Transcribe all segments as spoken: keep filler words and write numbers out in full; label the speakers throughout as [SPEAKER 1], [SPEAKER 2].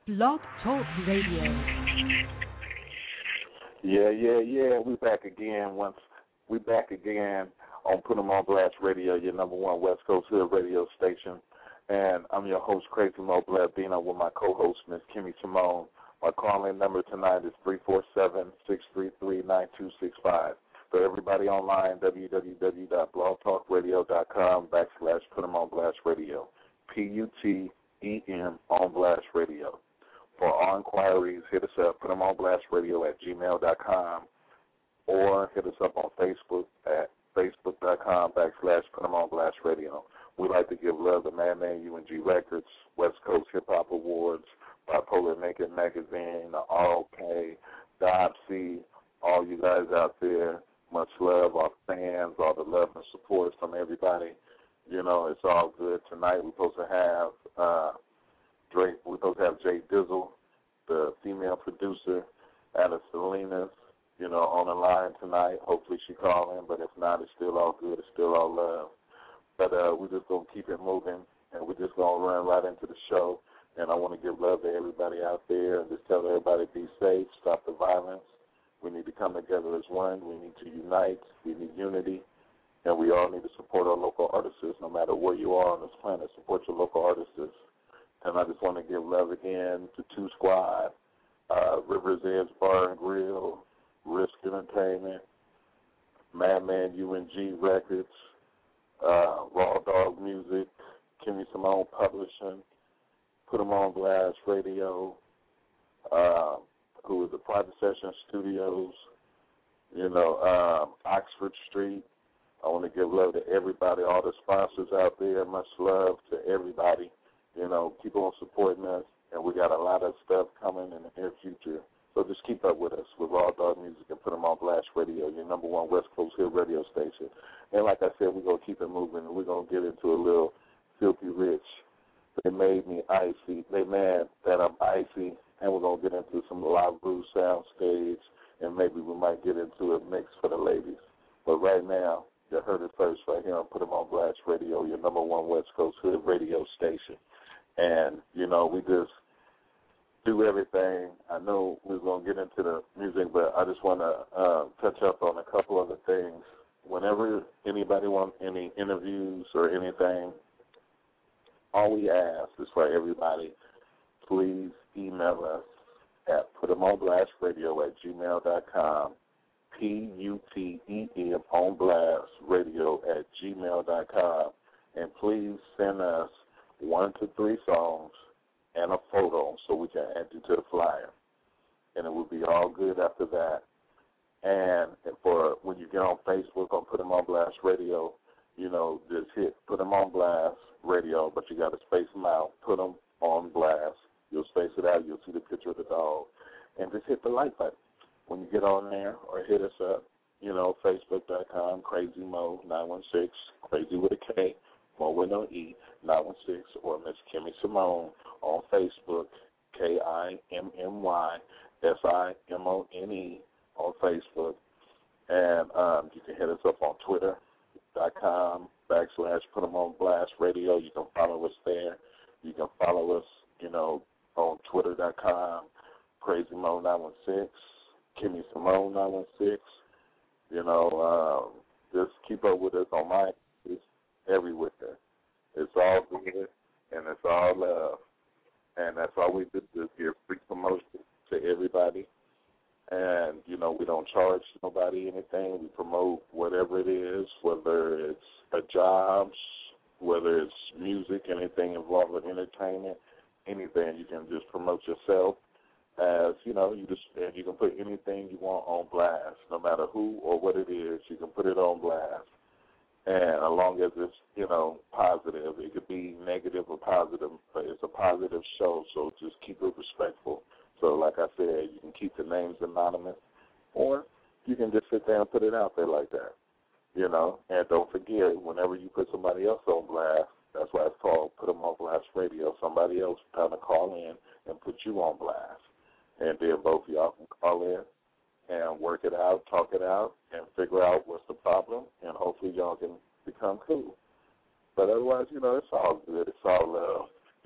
[SPEAKER 1] Blog Talk Radio.
[SPEAKER 2] Yeah, yeah, yeah. We back again. Once we back again on Put 'em on Blast Radio, your number one West Coast Hood radio station. And I'm your host, Crazy Mo Bladino, with my co-host, Miss Kimmy Simone. My call-in number tonight is three four seven, six three three, nine two six five. For everybody online, w w w dot blog talk radio dot com backslash Put 'em on Blast Radio. P U T E M on Blast Radio. For all inquiries, hit us up, Put 'em on Blast Radio at gmail dot com, or hit us up on Facebook at facebook dot com backslash Put 'em on Blast Radio. We like to give love to Madman U N G Records, West Coast Hip Hop Awards, Bipolar Naked Magazine, the R O K, Dopsy, all you guys out there. Much love, our fans, all the love and support from everybody. You know, it's all good. Tonight we're supposed to have uh, Drake, we're supposed to have Jay Dizzle, the female producer out of Salinas, you know, on the line tonight. Hopefully she call in, but if not, it's still all good. It's still all love. But uh, we're just going to keep it moving, and we're just going to run right into the show. And I want to give love to everybody out there and just tell everybody be safe, stop the violence. We need to come together as one. We need to unite. We need unity. And we all need to support our local artists, no matter where you are on this planet. Support your local artists. And I just want to give love again to Two Squad, uh, Rivers Edge Bar and Grill, Risk Entertainment, Madman U N G Records, uh, Raw Dog Music, Kimmy Simone Publishing, Put 'em on Blast Radio, uh, who is the Private Session Studios, you know, um, Oxford Street. I want to give love to everybody, all the sponsors out there. Much love to everybody. You know, keep on supporting us, and we got a lot of stuff coming in the near future. So just keep up with us with Raw Dog Music and Put 'em on Blast Radio, your number one West Coast Hill radio station. And like I said, we're going to keep it moving, and we're going to get into a little Filthy Rich. They made me icy. They mad that I'm icy, and we're going to get into some live blues sound stage, and maybe we might get into a mix for the ladies. But right now, you heard it first right here on Put 'em on Blast Radio, your number one West Coast Hood radio station. And, you know, we just do everything. I know we're going to get into the music, but I just want to uh, touch up on a couple other things. Whenever anybody wants any interviews or anything, all we ask is for everybody, please email us at putemonblastradio at gmail dot com, P U T E M on blast radio at gmail dot com, and please send us one to three songs and a photo so we can add you to the flyer. And it will be all good after that. And for when you get on Facebook on Put 'em on Blast Radio, you know, just hit Put 'em on Blast Radio, but you got to space them out. Put 'em on Blast. You'll space it out. You'll see the picture of the dog. And just hit the like button when you get on there, or hit us up, you know, facebook dot com, Crazy Mo nine one six, Crazy with a K, Mo with no E, nine one six, or Miss Kimmy Simone on Facebook, K I M M Y S I M O N E on Facebook. And um, you can hit us up on Twitter dot com backslash Put 'em on Blast Radio. You can follow us there. You can follow us, you know, on Twitter dot com, Crazy Mo nine one six, Kimmy Simone nine one six. You know, um, just keep up with us on my, it's everywhere. It's all good, and it's all love. And that's all we do, is give free promotion to everybody. And, you know, we don't charge nobody anything. We promote whatever it is, whether it's a job, whether it's music, anything involved with entertainment, anything. You can just promote yourself as, you know, you just and you can put anything you want on blast, no matter who or what it is. You can put it on blast. And as long as it's, you know, positive, it could be negative or positive, but it's a positive show, so just keep it respectful. So like I said, you can keep the names anonymous, or you can just sit there and put it out there like that, you know. And don't forget, whenever you put somebody else on blast, that's why it's called Put 'em on Blast Radio. Somebody else kind of call in and put you on blast. And then both of y'all can call in and work it out, talk it out, and figure out what's the problem, and hopefully y'all can become cool. But otherwise, you know, it's all good. It's all love.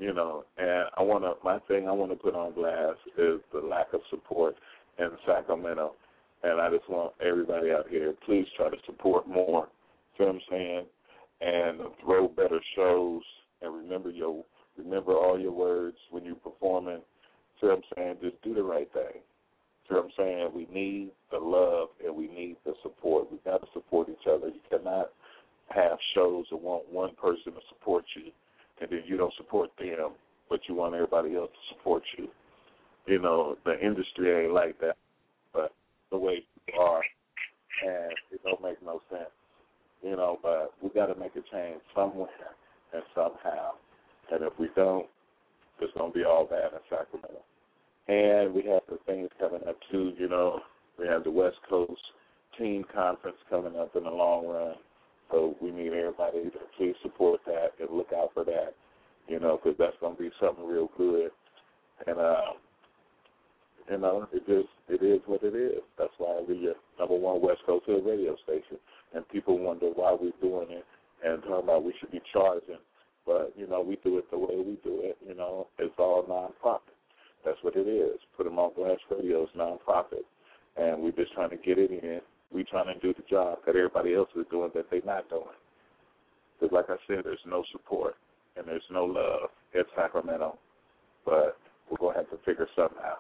[SPEAKER 2] you know. And I want to, my thing I want to put on blast is the lack of support in Sacramento. And I just want everybody out here, please try to support more, you know what I'm saying, and throw better shows, and remember your, remember all your words when you're performing, you know what I'm saying, just do the right thing. You know what I'm saying? We need the love and we need the support. We got to support each other. You cannot have shows that want one person to support you and then you don't support them, but you want everybody else to support you. You know, the industry ain't like that, but the way people are, and it don't make no sense. You know, but we got to make a change somewhere and somehow. And if we don't, it's going to be all bad in Sacramento. And we have the things coming up, too, you know. We have the West Coast Team Conference coming up in the long run. So we need everybody to please support that and look out for that, you know, because that's going to be something real good. And, uh, you know, it just, it is what it is. That's why we're your number one West Coast Hill radio station. And people wonder why we're doing it and talking about we should be charging. But, you know, we do it the way we do it. You know, it's all nonprofit. That's what it is. Put them on Blast Radio is nonprofit. And we're just trying to get it in. We're trying to do the job that everybody else is doing that they're not doing. Because, like I said, there's no support and there's no love in Sacramento. But we're going to have to figure something out.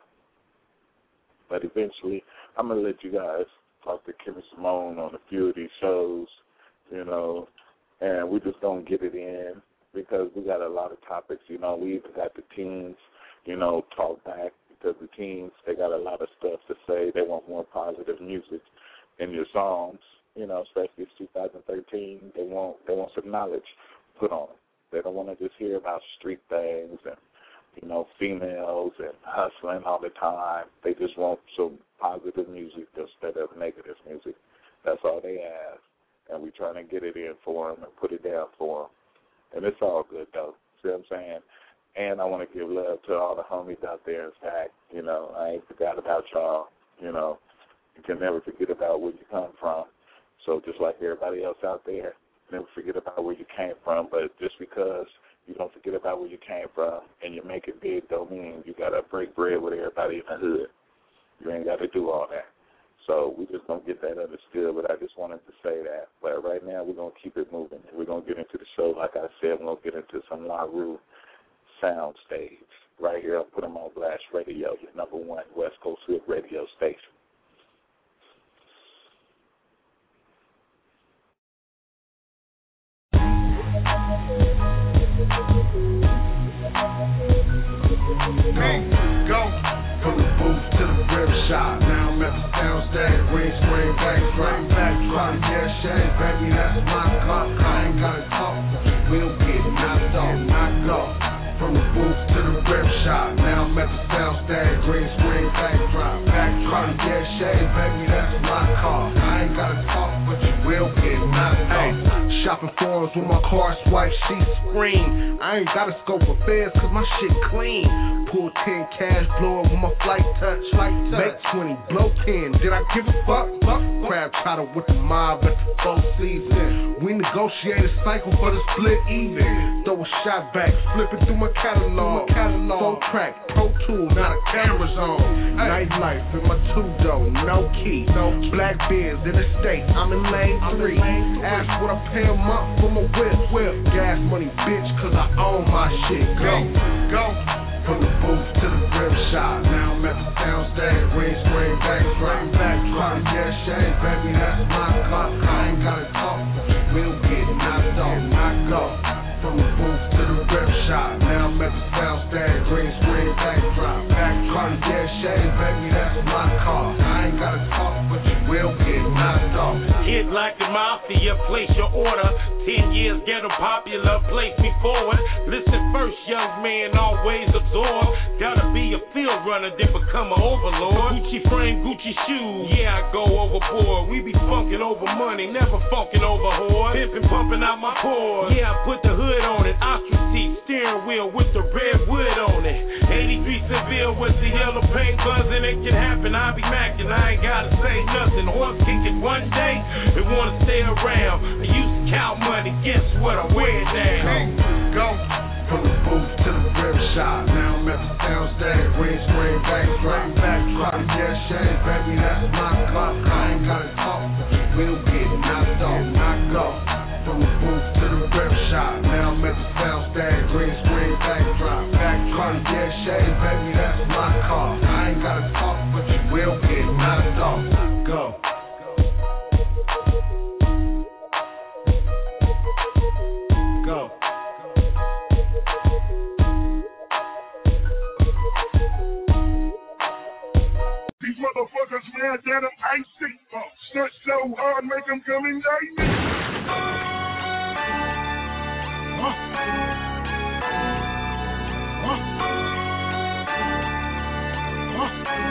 [SPEAKER 2] But eventually, I'm going to let you guys talk to Kimmy Simone on a few of these shows, you know, and we're just going to get it in because we got a lot of topics. You know, we even got the teens, you know, talk back because the teens, they got a lot of stuff to say. They want more positive music in your songs, you know, especially it's two thousand thirteen. They want, they want some knowledge put on them. They don't want to just hear about street things and, you know, females and hustling all the time. They just want some positive music instead of negative music. That's all they ask. And we're trying to get it in for them and put it down for them. And it's all good, though. See what I'm saying? And I want to give love to all the homies out there. In fact, you know, I ain't forgot about y'all. You know, you can never forget about where you come from. So just like everybody else out there, never forget about where you came from. But just because you don't forget about where you came from and you make it big don't mean you got to break bread with everybody in the hood. You ain't got to do all that. So we just don't get that understood, but I just wanted to say that. But right now we're going to keep it moving. We're going to get into the show. Like I said, we're going to get into some La Rue sound stage right here. I'll put them on Blast Radio, your number one West Coast Hood radio station.
[SPEAKER 1] Go from the booth to the rip shop. Now I'm at the soundstage, green screen, backdrop, backdrop. Yeah, shade, baby, that's my car. I ain't gotta talk, we'll get knocked off, knocked off. From the booth to the rip shop. Now I'm at the soundstage, green screen, backdrop, backdrop. Yeah, shade, baby, that's my car. I ain't gotta talk, but you will get knocked off. Shopping forums with my car swipe, she scream. I ain't gotta scope for feds cause my shit clean. Pull ten cash, blow it with my flight touch. Flight touch. Make twenty, blow ten. Did I give a fuck? fuck? Crab trotter with the mob at the full season. We negotiate a cycle for the split even. Throw a shot back, flip it through my catalog. catalog. Full track, pro tool, not a camera zone. Hey. Nightlife in my two-door, no key. No key. Black beers in the state, I'm in lane three. In lane Ask what I pay a month for my whip. whip. Gas money, bitch, cause I own my shit. Go, go. From the booth to the rip shop. Now I'm at the soundstage, green screen, backdrop, backdrop. Yeah, shade, baby, that's my car. I ain't gotta talk, we'll get knocked off, knocked off. From the booth to the rip shop. Now I'm at the soundstage, green screen, backdrop, backdrop. Yeah, shade, baby, that's my car. I ain't gotta talk, but you will get knocked off.
[SPEAKER 3] Hit like the mafia, place your order. Ten years, get a popular, place me forward. Listen first, young man, always absorb. Gotta be a field runner, then become an overlord. Gucci frame, Gucci shoes, yeah, I go overboard. We be funkin' over money, never funkin' over whores. Pimpin', pumping out my pores. Yeah, I put the hood on it. Ostrich seat, steering wheel with the red wood on it. eighty-three Seville with the yellow paint buzzing. It can happen, I be mackin', I ain't gotta say nothing. Horse kickin' one day, they wanna stay around. I used to count money, guess what, I wear it now.
[SPEAKER 1] Go from the booth to the rim shot. Now I'm at the downstairs, green screen, backdrop, backdrop. Yeah, shade, baby, that's my clock. I ain't gotta talk, we'll get knocked off, knocked off. From the booth to the rim shot. Now I'm at the downstairs, green screen, backdrop, backdrop. Yeah, shade, baby, that's my car. I ain't gotta talk, but you will get knocked off. Go.
[SPEAKER 4] Motherfuckers mad that I'm icy. Stunt so hard, make them come indict me. Huh? Huh? Huh?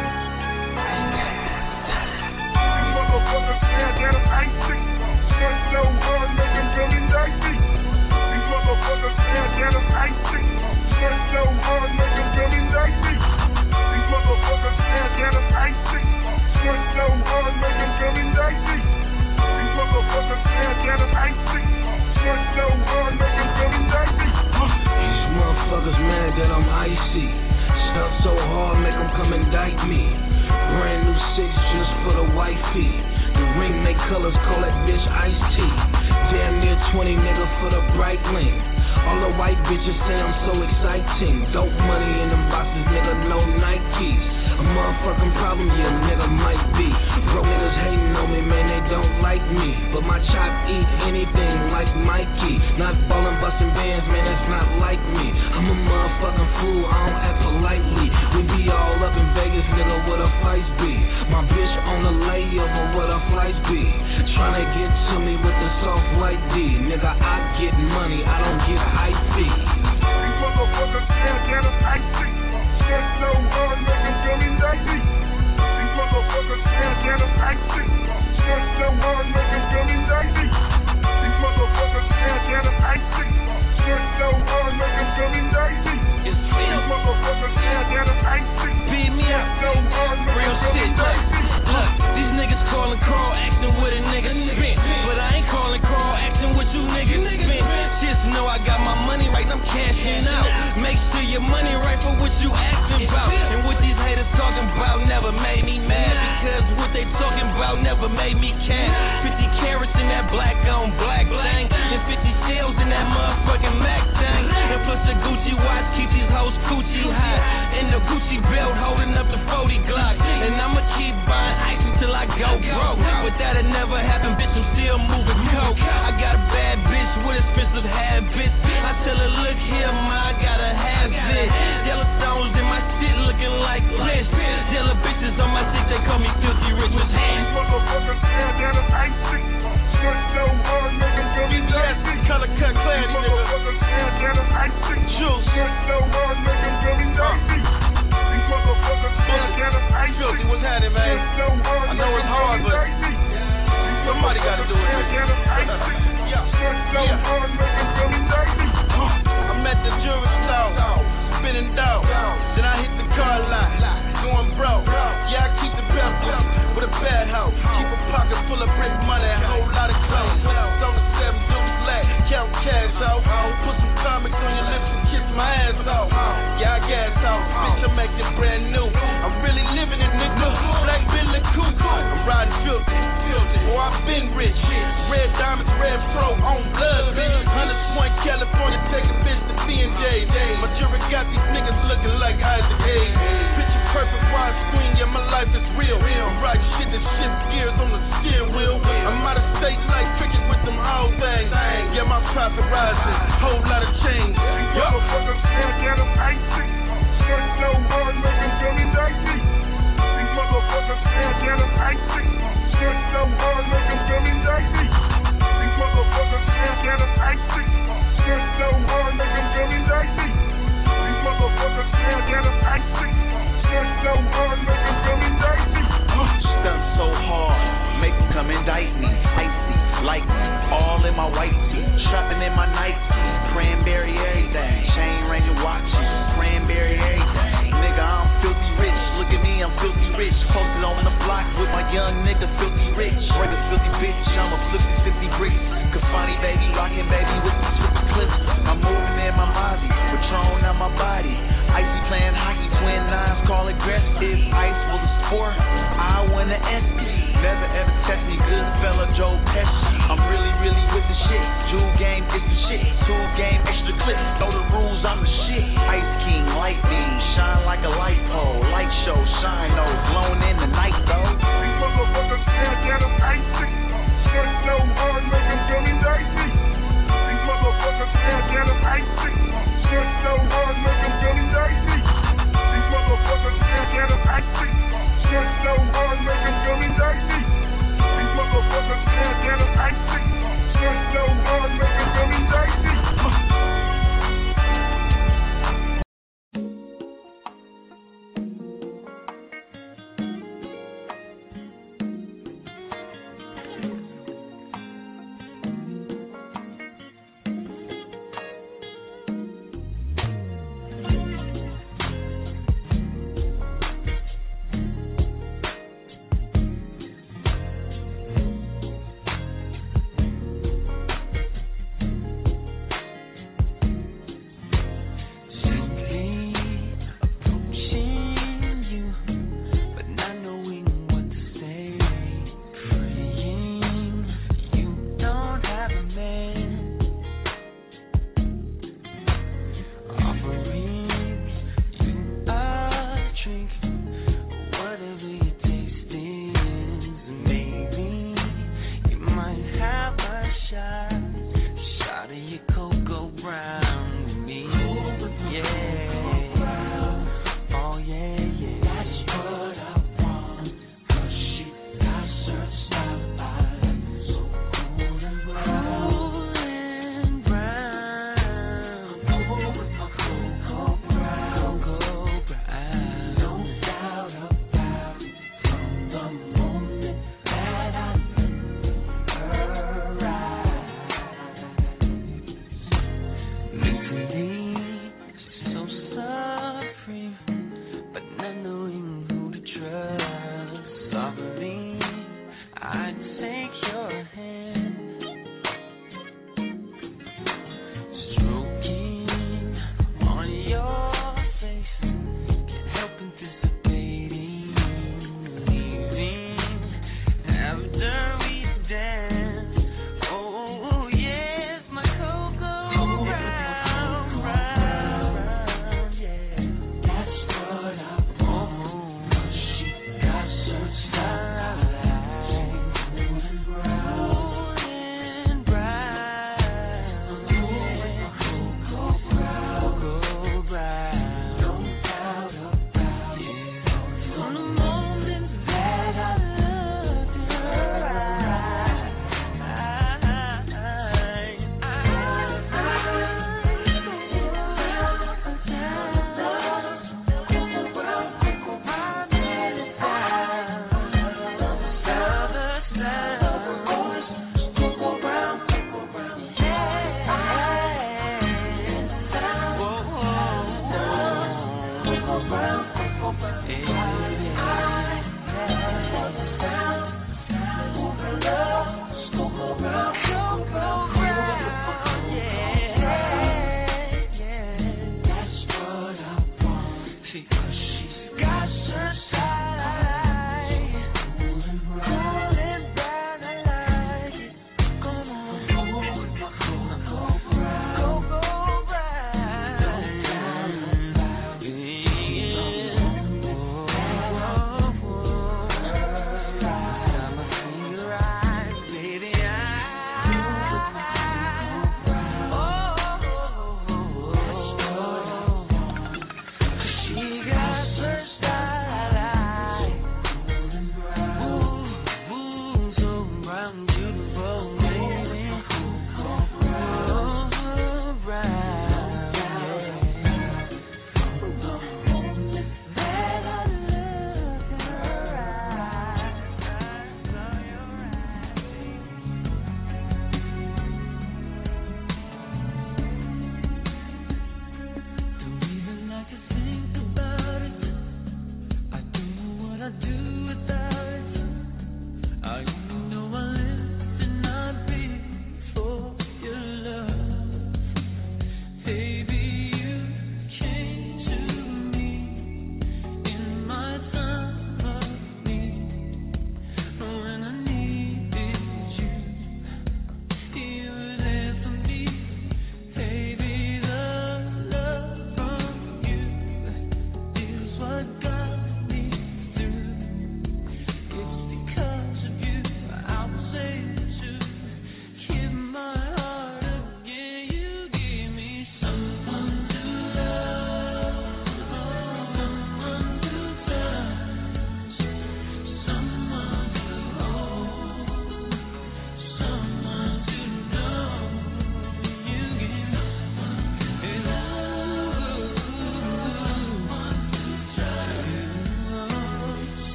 [SPEAKER 4] These motherfuckers mad that I'm icy. Stunt so hard, make them come indict me. These motherfuckers mad that I'm icy. Stunt so hard, make them come indict me. These motherfuckers mad that I'm icy. Stunt so hard, make them come indict me. These motherfuckers mad that I'm icy. Stunt so hard, make them come indict me.
[SPEAKER 5] These motherfuckers mad that I'm icy. Stunt so hard, make them come indict me. Brand new six just for the wifey. The ring they colors, call that bitch iced tea. Damn near twenty nigga for the bright link. All the white bitches say I'm so exciting. Dope money in them boxes, nigga, no Nikes. A motherfucking problem, yeah, nigga might be. Bro, niggas hating on me, man, they don't like me. But my chop eat anything like Mikey. Not ballin', bustin' bands, man, that's not like me. I'm a motherfucking fool, I don't act politely. We be all up in Vegas, nigga, where the fights be. My bitch on the layover, where the flights be. Tryna get to me with the soft white D. Nigga, I get money, I don't get hype fee.
[SPEAKER 4] These motherfuckers mad that I'm icy. Stunt so hard, make them come indict me. These motherfuckers mad that I'm icy. Stunt so hard, make them come indict me. These motherfuckers mad that I'm icy. Stunt so hard, make them come indict me. These motherfuckers mad that I'm icy.
[SPEAKER 6] Beat me up,
[SPEAKER 4] so hard, make
[SPEAKER 6] real
[SPEAKER 4] them come
[SPEAKER 6] shit.
[SPEAKER 4] indict me.
[SPEAKER 6] Look, these niggas calling crawl, acting with a nigga spent. But I ain't calling crawl, acting with you niggas spent. Just know I got my money right, I'm cashing out. Make sure your money right for what you asking about. And what these haters talking about never made me mad. Because what they talking about never made me cash. fifty carats in that black on black thing. And fifty shells in that motherfucking Mac thing. And plus the Gucci watch keep these hoes coochie high. And the Gucci belt holding up the forty Glock. And I'ma keep buying ice until I go broke. But that'll never happen, bitch, I'm still moving coke. I got a bad bitch with expensive habits. I tell her, look here, ma, I gotta have it. Yellow stones in my shit looking like this. Yellow bitches on my dick, they call me filthy rich with hands.
[SPEAKER 4] These motherfuckers mad that I'm icy. Stunt so hard, make them come indict me.
[SPEAKER 6] Color cut clarity,
[SPEAKER 4] These motherfuckers mad that I'm icy.
[SPEAKER 6] Juice.
[SPEAKER 4] Stunt so hard, make them come indict me. These motherfuckers mad that I'm icy.
[SPEAKER 6] Filthy, what's happening, man?
[SPEAKER 4] Stunt so hard,
[SPEAKER 6] I know it's hard, but somebody gotta do it.
[SPEAKER 4] Yeah. Stunt so hard, make them come indict me.
[SPEAKER 6] I'm at the jewelry store, spinning dough. Then I hit the car lot, going broke. Yeah, I keep the pepper with a bad hoe. Keep a pocket full of brick money, a whole lot of clothes. On the seven, do flat, count cash out. Put some comics on your lips and kiss my ass off. Yeah, I gas off, bitch, I'm acting brand new. I'm really living it, nigga. Black Bentley coupe, I'm riding filthy. Oh, I've been rich. Red diamonds, red fro, on blood, bitch. Hunters Point, California, take a bitch to B and J. My jury got these niggas looking like Isaac Hayes. Picture perfect widescreen, yeah, my life is real. I'm riding shit that shifts gears on the steering wheel. I'm out of state like cricket with them whole things. Yeah, my profit rising, whole lot of change.
[SPEAKER 4] These motherfuckers mad that I'm icy. Stunt so hard, make them come indict me. These motherfuckers mad that I'm icy. Stunt so hard, make them come indict me. These motherfuckers mad that I'm icy. Stunt so hard, make them come indict me. These motherfuckers mad that I'm icy. Stunt so hard, make them come indict me.
[SPEAKER 7] Stunt so hard, make them come indict me. Icy, like me, all in my white tee. Shopping in my Nike, cranberry everything. Chain ring and watches, cranberry everything. Nigga, I'm filthy rich. Look at me, I'm filthy rich. Posted on the block with my young nigga, filthy rich. Bring a filthy bitch, I'm a fifty fifty bricks. Kafani baby, rockin' baby with the super clips. I'm moving in my Mozzie, Patron on my If ice was a sport, I win the S. Never ever test me, good fella Joe Pesci. I'm really, really with the shit. Jewel game, it's the shit. Tool game, extra clip. Know the rules, I'm the shit. Ice King, light beam, shine like a light pole. Light show, shine, oh, blown in the night though.
[SPEAKER 4] These motherfuckers can't get them icy. Straight so hard, make them feeling dicey. These motherfuckers can't get them icy. Straight so hard, make them feeling dicey. These motherfuckers can't get them icy. Straight so hard, make them feeling dicey. These motherfuckers can't get them icy. Straight so hard, make them feeling dicey.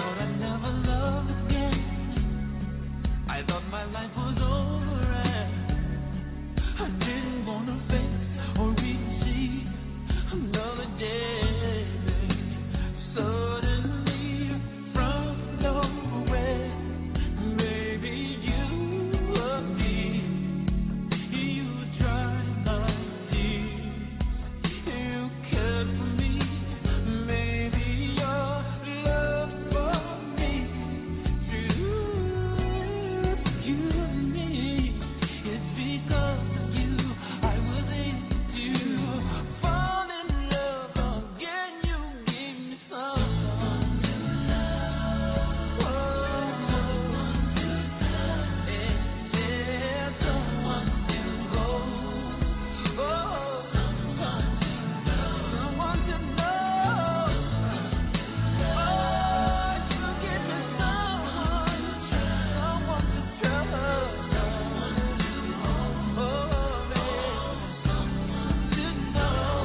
[SPEAKER 6] thought I'd never love again. I thought my life was over and I didn't want to face or even see another day. Suddenly from nowhere, maybe you appeared. You dried my tears. You cared for me. Maybe your love for me drew you to me. It's because of you I was able to fall in love again. You gave me someone to love. Oh, yeah, someone to hold. Oh, someone to know. Oh, you give me someone, someone to trust. Oh, baby, to know.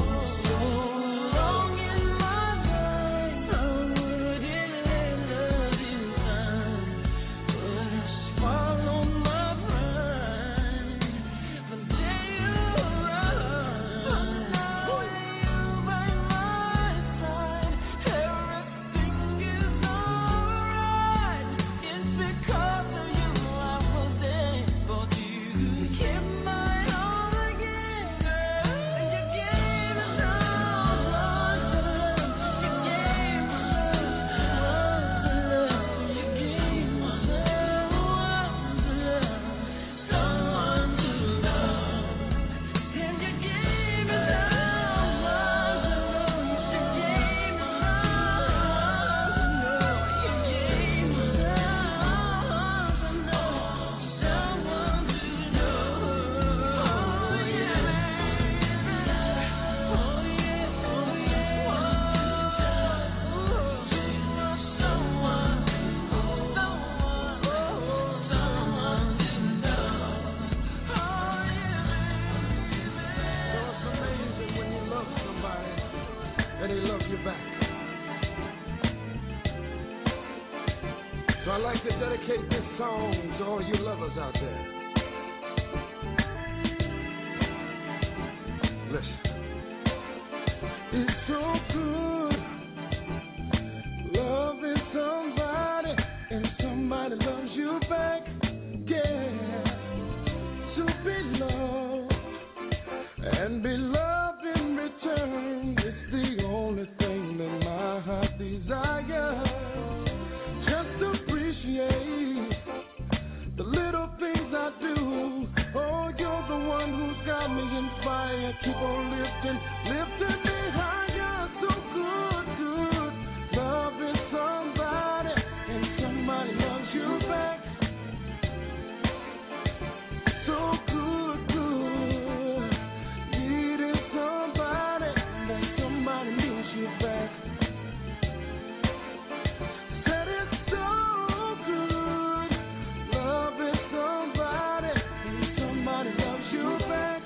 [SPEAKER 6] Wrong in my life, I wouldn't let love you find, but it's swallowed my pride the day you arrived. So now with you by my side, everything is alright. It's because of you I was able to keep my own again. And you gave me someone to love. You gave me someone to love. You gave me someone to love. Someone to love. And you gave me someone to know. You gave me someone to know. You gave me someone to know. Someone to know. Oh yeah, baby. Oh yeah, oh yeah. Someone, someone, someone to know. Oh yeah,
[SPEAKER 5] It's amazing when you love somebody and they love you back. So I'd like to dedicate this song to all you lovers out there. Listen. It's so good loving somebody and somebody loves you back. Yeah. To be loved and be loved in return. It's the only thing that my heart desires. Just appreciate the little things I do. Oh, you're the one who's got me inspired. Keep on lifting, lifting me higher. So good, good. Loving somebody and somebody loves you back. So good, good. Needing somebody and somebody needs you back. Said it's so good. Loving somebody and somebody loves you back.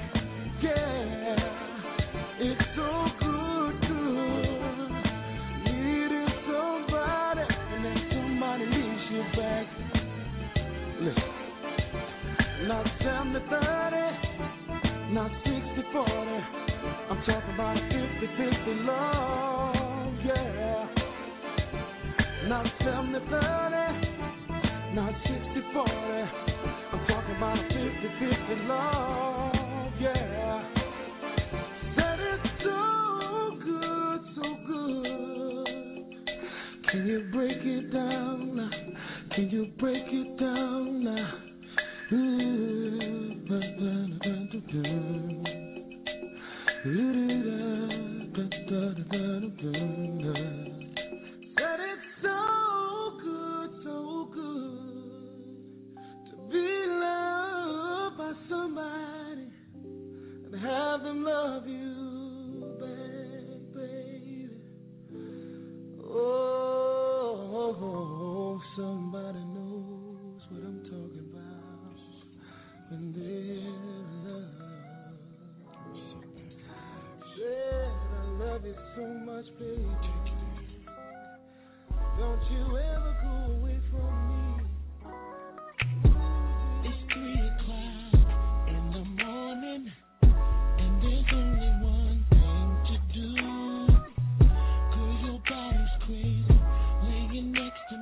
[SPEAKER 5] Yeah. It's so good, good. Needing somebody and then somebody needs you back. Listen. Not seventy thirty, not sixty forty. I'm talking about a fifty fifty love, yeah. Not seventy thirty, not sixty forty. I'm talking about a fifty fifty love, yeah. Said it's so good, so good. Can you break it down now? Can you break it down now? Ooh, ba, ba, da, da, da, da. Ooh, da, da, da, da, da, da. Said it's so good, so good to be loved by somebody and have them love you back, baby. Oh, somebody knows what I'm talking about when they're love. Said I love you so much, baby.
[SPEAKER 8] next to